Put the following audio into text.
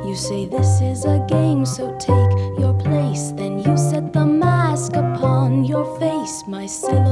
You say this is a game, so take your place. Then you set the mask upon your face. My silhouette